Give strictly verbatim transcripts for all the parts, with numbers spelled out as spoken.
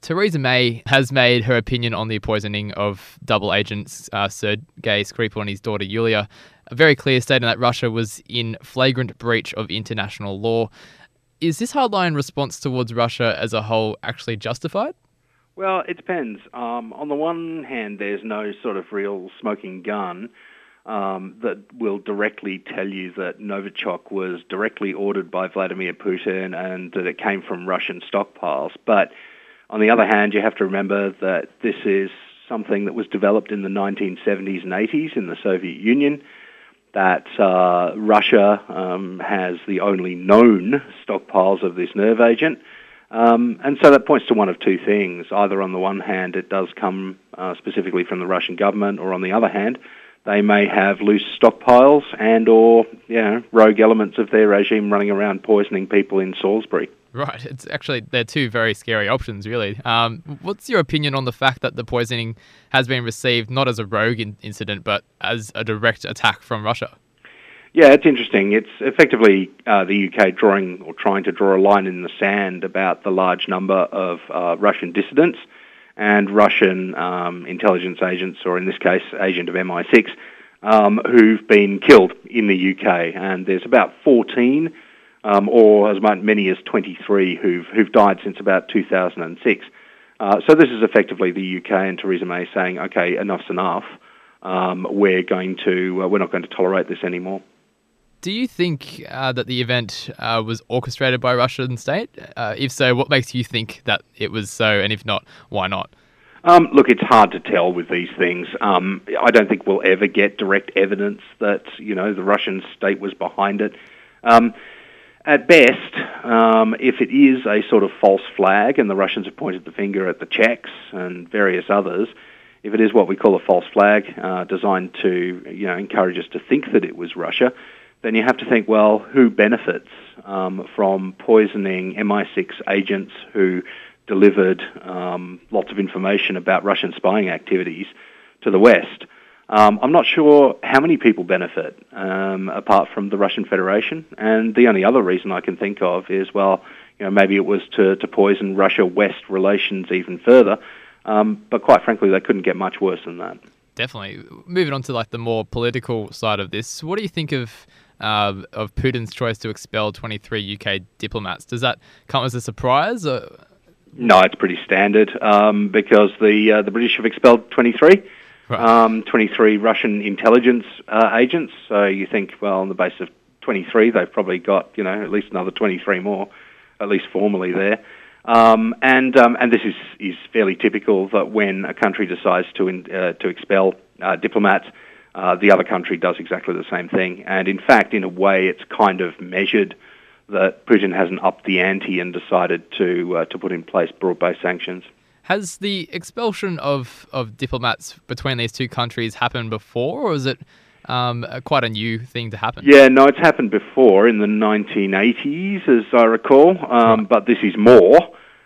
Theresa May has made her opinion on the poisoning of double agents uh, Sergei Skripal and his daughter Yulia very clear, stating that Russia was in flagrant breach of international law. Is this hardline response towards Russia as a whole actually justified? Well, it depends. Um, on the one hand, there's no sort of real smoking gun um, that will directly tell you that Novichok was directly ordered by Vladimir Putin and that it came from Russian stockpiles. But on the other hand, you have to remember that this is something that was developed in the nineteen seventies and eighties in the Soviet Union, that uh, Russia um, has the only known stockpiles of this nerve agent. Um, and so that points to one of two things. Either on the one hand, it does come uh, specifically from the Russian government, or on the other hand, they may have loose stockpiles and or you know, rogue elements of their regime running around poisoning people in Salisbury. Right. It's actually, they're two very scary options, really. Um, what's your opinion on the fact that the poisoning has been received not as a rogue in- incident, but as a direct attack from Russia? Yeah, it's interesting. It's effectively uh, the U K drawing or trying to draw a line in the sand about the large number of uh, Russian dissidents and Russian um, intelligence agents, or in this case, agent of M I six, um, who've been killed in the U K. And there's about fourteen, um, or as many as twenty-three, who've who've died since about two thousand six. Uh, so this is effectively the U K and Theresa May saying, "Okay, enough's enough. Um, we're going to uh, we're not going to tolerate this anymore." Do you think uh, that the event uh, was orchestrated by Russian state? Uh, if so, what makes you think that it was so? And if not, why not? Um, look, it's hard to tell with these things. Um, I don't think we'll ever get direct evidence that, you know, the Russian state was behind it. Um, at best, um, if it is a sort of false flag, and the Russians have pointed the finger at the Czechs and various others, if it is what we call a false flag, uh, designed to, you know, encourage us to think that it was Russia, then you have to think, well, who benefits um, from poisoning M I six agents who delivered um, lots of information about Russian spying activities to the West? Um, I'm not sure how many people benefit um, apart from the Russian Federation. And the only other reason I can think of is, well, you know, maybe it was to, to poison Russia-West relations even further. Um, but quite frankly, they couldn't get much worse than that. Definitely. Moving on to like the more political side of this, what do you think of uh, of Putin's choice to expel twenty-three U K diplomats? Does that come as a surprise? Or? No, it's pretty standard um, because the uh, the British have expelled twenty-three, right. um, twenty-three Russian intelligence uh, agents. So you think, well, on the basis of twenty-three, they've probably got you know at least another twenty-three more, at least formally there. Um, and um, and this is, is fairly typical that when a country decides to in, uh, to expel uh, diplomats, uh, the other country does exactly the same thing. And in fact, in a way, it's kind of measured that Putin hasn't upped the ante and decided to uh, to put in place broad-based sanctions. Has the expulsion of, of diplomats between these two countries happened before, or is it um, quite a new thing to happen? Yeah, no, it's happened before in the nineteen eighties, as I recall, um, right. But this is more.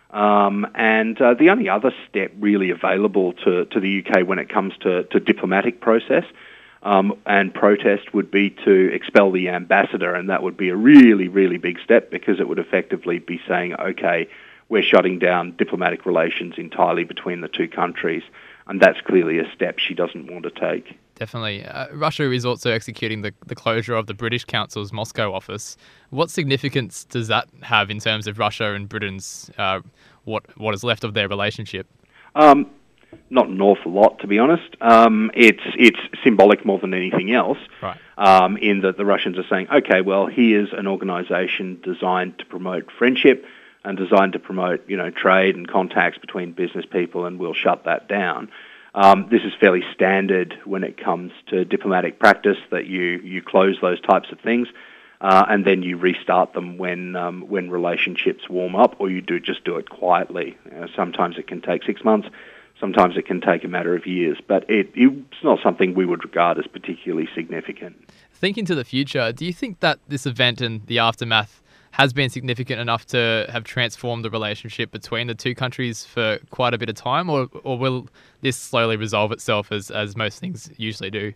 Um, and uh, the only other step really available to, to the U K when it comes to, to diplomatic process um, and protest would be to expel the ambassador, and that would be a really, really big step because it would effectively be saying, okay, we're shutting down diplomatic relations entirely between the two countries, and that's clearly a step she doesn't want to take. Definitely. Uh, Russia is also executing the, the closure of the British Council's Moscow office. What significance does that have in terms of Russia and Britain's, uh, what what is left of their relationship? Um, not an awful lot, to be honest. Um, it's it's symbolic more than anything else, right. um, in that the Russians are saying, okay, well, here's an organisation designed to promote friendship and designed to promote, you know, trade and contacts between business people, and we'll shut that down. Um, this is fairly standard when it comes to diplomatic practice, that you, you close those types of things uh, and then you restart them when um, when relationships warm up, or you do just do it quietly. You know, sometimes it can take six months, sometimes it can take a matter of years, but it, it's not something we would regard as particularly significant. Thinking to the future, do you think that this event and the aftermath has been significant enough to have transformed the relationship between the two countries for quite a bit of time, or or will this slowly resolve itself as, as most things usually do?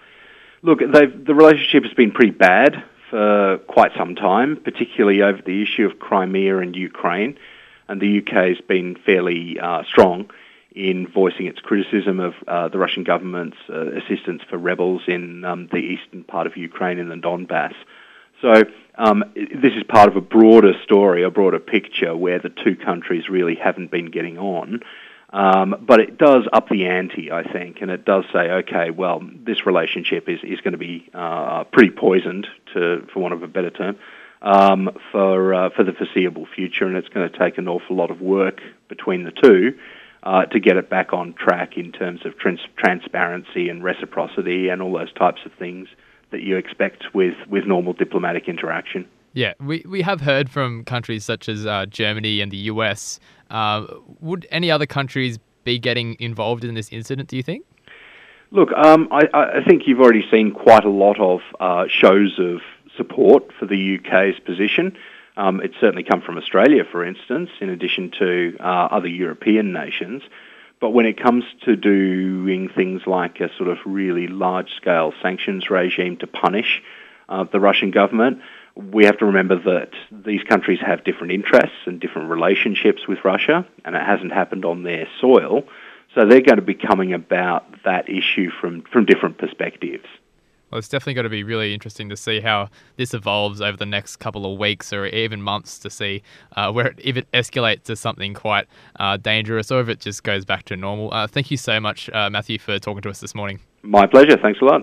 Look, they've, the relationship has been pretty bad for quite some time, particularly over the issue of Crimea and Ukraine. and the U K has been fairly uh, strong in voicing its criticism of uh, the Russian government's uh, assistance for rebels in um, the eastern part of Ukraine in the Donbass. So um, this is part of a broader story, a broader picture where the two countries really haven't been getting on. Um, but it does up the ante, I think, and it does say, okay, well, this relationship is, is going to be uh, pretty poisoned, to, for want of a better term, um, for uh, for the foreseeable future, and it's going to take an awful lot of work between the two uh, to get it back on track in terms of trans- transparency and reciprocity and all those types of things that you expect with, with normal diplomatic interaction. Yeah, we, we have heard from countries such as uh, Germany and the U S. Uh, would any other countries be getting involved in this incident, do you think? Look, um, I, I think you've already seen quite a lot of uh, shows of support for the U K's position. Um, it's certainly come from Australia, for instance, in addition to uh, other European nations. But when it comes to doing things like a sort of really large-scale sanctions regime to punish uh, the Russian government, we have to remember that these countries have different interests and different relationships with Russia, and it hasn't happened on their soil. So they're going to be coming about that issue from, from different perspectives. Well, it's definitely going to be really interesting to see how this evolves over the next couple of weeks or even months to see uh, where it, if it escalates to something quite uh, dangerous or if it just goes back to normal. Uh, thank you so much, uh, Matthew, for talking to us this morning. My pleasure. Thanks a lot.